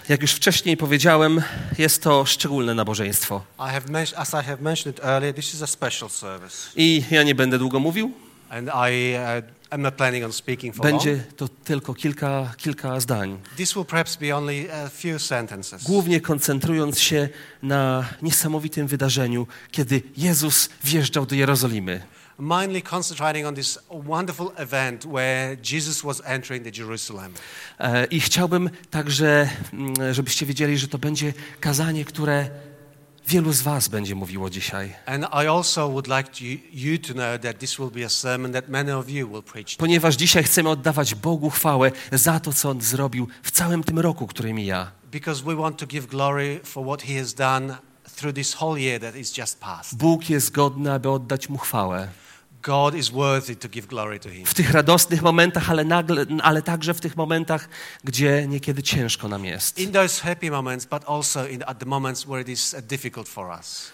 Jak już wcześniej powiedziałem, jest to szczególne nabożeństwo. As I have mentioned earlier, this is a special service. I ja nie będę długo mówił. And I'm not planning on speaking for long. Będzie to tylko kilka zdań. This will perhaps be only a few sentences. Głównie koncentrując się na niesamowitym wydarzeniu, kiedy Jezus wjeżdżał do Jerozolimy. Mainly concentrating on this wonderful event where Jesus was entering the Jerusalem. I chciałbym także, żebyście wiedzieli, że to będzie kazanie, które wielu z was będzie mówiło dzisiaj. And I also would like you to know that this will be a sermon that many of you will preach. Ponieważ dzisiaj chcemy oddawać Bogu chwałę za to, co On zrobił w całym tym roku, który mija. Because we want to give glory for what He has done through this whole year that is just past. Bóg jest godny, aby oddać Mu chwałę. God is worthy to give glory to Him. W tych radosnych momentach, ale także w tych momentach, gdzie niekiedy ciężko nam jest. In those happy moments, but also at the moments where it is difficult for us.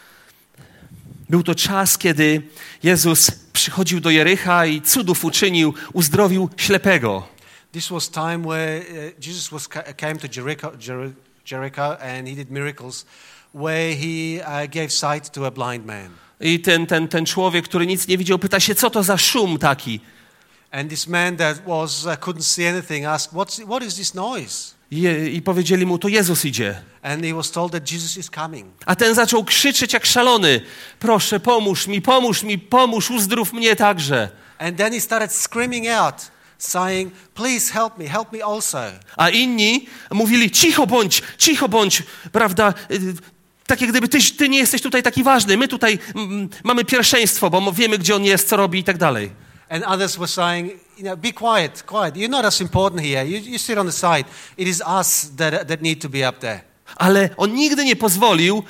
Był to czas, kiedy Jezus przychodził do Jericha i cudów uczynił, uzdrowił ślepego. This was time where Jesus came to Jericho and He did miracles where He gave sight to a blind man. I ten człowiek, który nic nie widział, pyta się, co to za szum taki? And this man that couldn't see anything asked, what is this noise? I powiedzieli mu, to Jezus idzie. And he was told that Jesus is coming. A ten zaczął krzyczeć jak szalony. Proszę, pomóż, uzdrów mnie także. And then he started screaming out, saying, please help me also. A inni mówili, cicho bądź, prawda? Tak jak gdyby ty nie jesteś tutaj taki ważny. My tutaj mamy pierwszeństwo, bo wiemy, gdzie on jest, co robi i tak dalej. And others were saying, be quiet. You're not as important here. You sit on the side. It is us that need to be up there. Ale on nigdy nie pozwolił,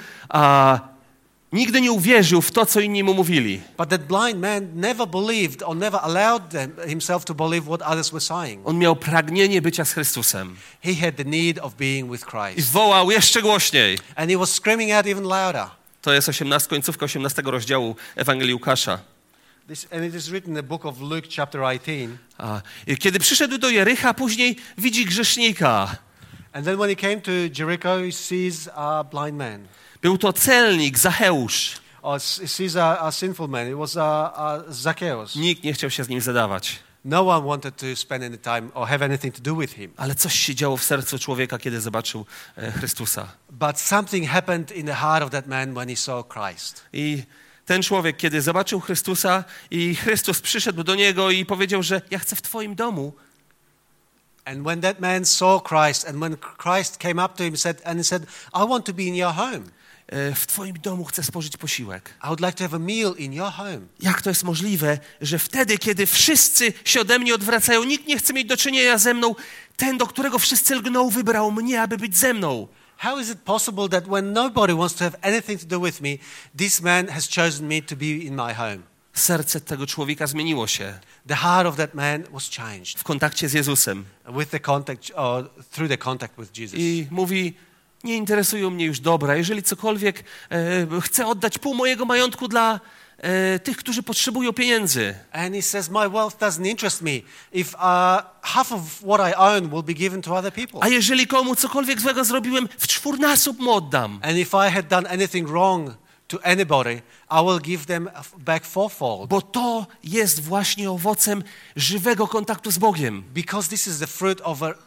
nigdy nie uwierzył w to, co inni mu mówili. But that blind man never believed or never allowed himself to believe what others were saying. On miał pragnienie bycia z Chrystusem. He had the need of being with I Christ. wołał jeszcze głośniej. And he was screaming out even louder. To jest końcówka 18 rozdziału Ewangelii Łukasza. And it is written in the book of Luke chapter 18. Kiedy przyszedł do Jericha, później widzi grzesznika. And then when he came to Jericho, he sees a blind man. Był to celnik, Zacheusz. He sees a sinful man. It was Zacchaeus. Nikt nie chciał się z nim zadawać. No one wanted to spend any time or have anything to do with him. Ale coś się działo w sercu człowieka, kiedy zobaczył Chrystusa. But something happened in the heart of that man when he saw Christ. I ten człowiek, kiedy zobaczył Chrystusa i Chrystus przyszedł do niego i powiedział, że ja chcę w Twoim domu. And when that man saw Christ and when Christ came up to him and he said, I want to be in your home. W Twoim domu chcę spożyć posiłek. I would like to have a meal in your home. Jak to jest możliwe, że wtedy, kiedy wszyscy się ode mnie odwracają, nikt nie chce mieć do czynienia ze mną, ten, do którego wszyscy lgną, wybrał mnie, aby być ze mną. How is it possible that when nobody wants to have anything to do with me, this man has chosen me to be in my home? Serce tego człowieka zmieniło się. The heart of that man was changed. W kontakcie z Jezusem. Through the contact with Jesus. I mówi, nie interesują mnie już dobra. Jeżeli cokolwiek, chcę oddać pół mojego majątku dla tych, którzy potrzebują pieniędzy. And he says, my wealth doesn't interest me. If half of what I own will be given to other people. A jeżeli komu cokolwiek złego zrobiłem, w 4-násób mu oddam. And if I had done anything wrong to anybody, I will give them back fourfold. Bo to jest właśnie owocem żywego kontaktu z Bogiem. Because this is the fruit of a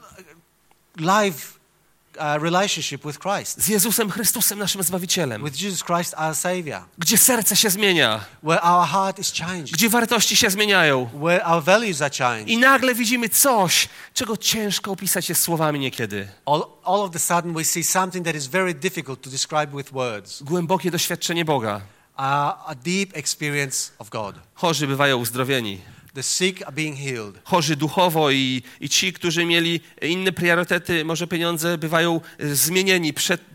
live relationship with Christ. Z Jezusem Chrystusem, naszym Zbawicielem. With Jesus Christ, our Savior. Gdzie serce się zmienia. Where our heart is changed. Gdzie wartości się zmieniają. Where our values are changed. I nagle widzimy coś, czego ciężko opisać jest słowami niekiedy. All of a sudden we see something that is very difficult to describe with words. Głębokie doświadczenie Boga. A deep experience of God. Chorzy bywają uzdrowieni. The sick are being healed. Chorzy duchowo i ci, którzy mieli inne priorytety, może pieniądze, bywają zmienieni,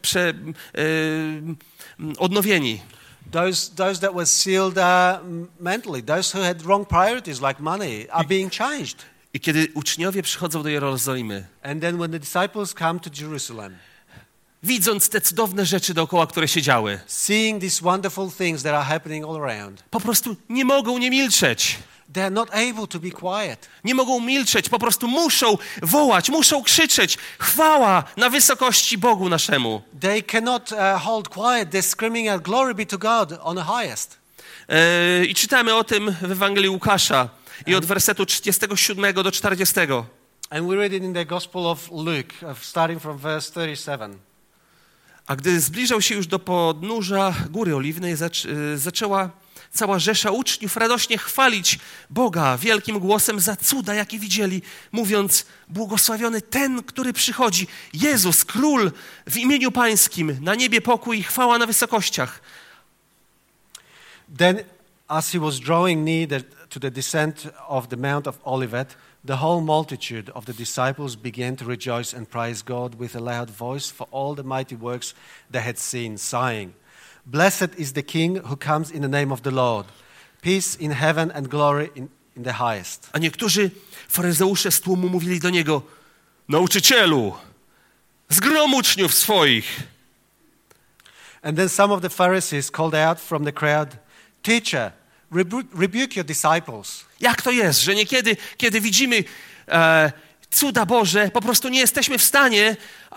odnowieni. Those that were sealed mentally, those who had wrong priorities like money are being changed. I kiedy uczniowie przychodzą do Jerozolimy, And then when the disciples come to Jerusalem, widząc te cudowne rzeczy dookoła, które się działy, seeing these wonderful things that are happening all around, po prostu nie mogą nie milczeć. they're not able to be quiet. Nie mogą milczeć, po prostu muszą wołać, muszą krzyczeć. Chwała na wysokości Bogu naszemu. They cannot hold quiet. They're screaming out, glory be to God on the highest. I czytamy o tym w Ewangelii Łukasza i od wersetu 37 do 40. And we read it in the Gospel of Luke, starting from verse 37. A gdy zbliżał się już do podnóża Góry Oliwnej, zaczęła cała rzesza uczniów radośnie chwalić Boga wielkim głosem za cuda, jakie widzieli, mówiąc: błogosławiony ten, który przychodzi, Jezus, Król, w imieniu Pańskim, na niebie pokój i chwała na wysokościach. Then, as he was drawing near to the descent of the Mount of Olivet, the whole multitude of the disciples began to rejoice and praise God with a loud voice for all the mighty works they had seen, sighing, "Blessed is the King who comes in the name of the Lord. Peace in heaven and glory in the highest." A niektórzy faryzeusze z tłumu mówili do niego: nauczycielu, zgrom uczniów swoich. And then some of the Pharisees called out from the crowd, "Teacher, rebuke your disciples." Jak to jest, że niekiedy, kiedy widzimy cuda Boże, po prostu nie jesteśmy w stanie,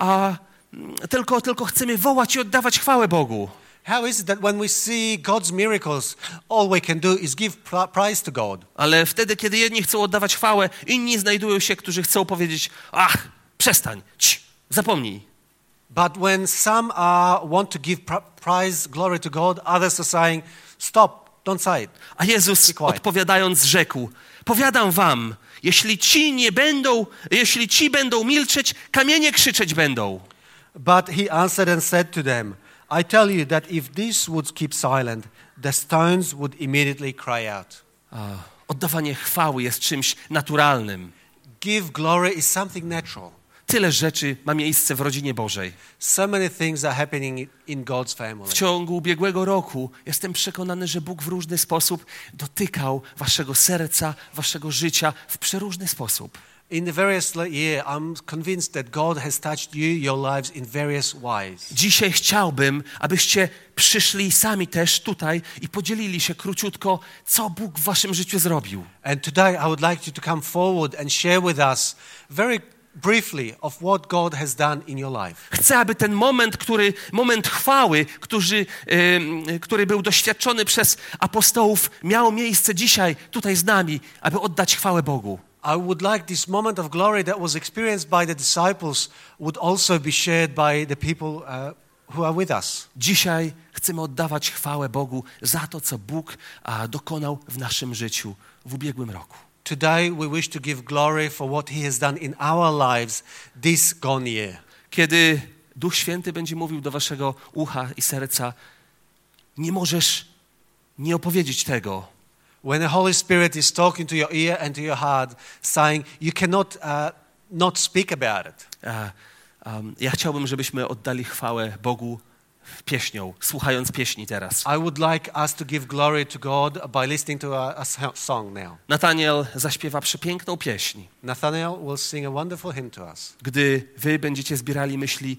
tylko chcemy wołać i oddawać chwałę Bogu. How is it that when we see God's miracles, all we can do is give praise to God? Ale wtedy, kiedy jedni chcą oddawać chwałę, inni znajdują się, którzy chcą powiedzieć: ach, przestań, zapomnij. But when some want to give praise, glory to God, others are saying, "Stop, don't say it." A Jezus odpowiadając rzekł: powiadam wam, jeśli ci będą milczeć, kamienie krzyczeć będą. But he answered and said to them, "I tell you that if these woods keep silent, the stones would immediately cry out." Oddawanie chwały jest czymś naturalnym. Give glory is something natural. Tyle rzeczy ma miejsce w rodzinie Bożej. So many things are happening in God's family. W ciągu ubiegłego roku jestem przekonany, że Bóg w różny sposób dotykał waszego serca, waszego życia w przeróżny sposób. In the various year, I'm convinced that God has touched your lives in various ways. Dzisiaj chciałbym, abyście przyszli sami też tutaj i podzielili się króciutko, co Bóg w waszym życiu zrobił. And today I would like you to come forward and share with us very briefly of what God has done in your life. Chcę, aby ten moment chwały, który był doświadczony przez apostołów, miał miejsce dzisiaj tutaj z nami, aby oddać chwałę Bogu. I would like this moment of glory that was experienced by the disciples would also be shared by the people who are with us. Dzisiaj chcemy oddawać chwałę Bogu za to, co Bóg dokonał w naszym życiu w ubiegłym roku. Today we wish to give glory for what he has done in our lives this gone year. Kiedy Duch Święty będzie mówił do waszego ucha i serca, nie możesz nie opowiedzieć tego. When the Holy Spirit is talking to your ear and to your heart, saying you cannot not speak about it. Ja chciałbym, żebyśmy oddali chwałę Bogu pieśnią, słuchając pieśni teraz. I would like us to give glory to God by listening to a song now. Nathaniel zaśpiewa przepiękną pieśń. Nathaniel will sing a wonderful hymn to us. Gdy wy będziecie zbierali myśli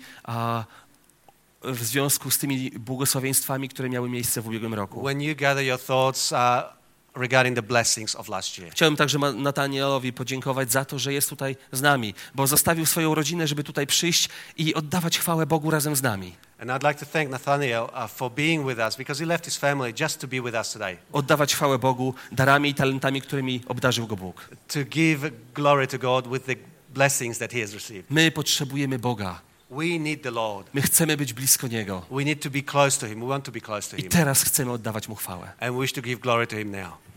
w związku z tymi błogosławieństwami, które miały miejsce w ubiegłym roku. When you gather your thoughts regarding the blessings of last year. Chciałem także Nathanielowi podziękować za to, że jest tutaj z nami, bo zostawił swoją rodzinę, żeby tutaj przyjść i oddawać chwałę Bogu razem z nami. And I'd like to thank Nathaniel for being with us because he left his family just to be with us today. Oddawać chwałę Bogu darami i talentami, którymi obdarzył go Bóg. To give glory to God with the blessings that he has received. My potrzebujemy Boga. We need the Lord. My chcemy być blisko Niego. We need to be close to him. We want to be close to I him. teraz chcemy oddawać Mu chwałę. And we wish to give glory to him now.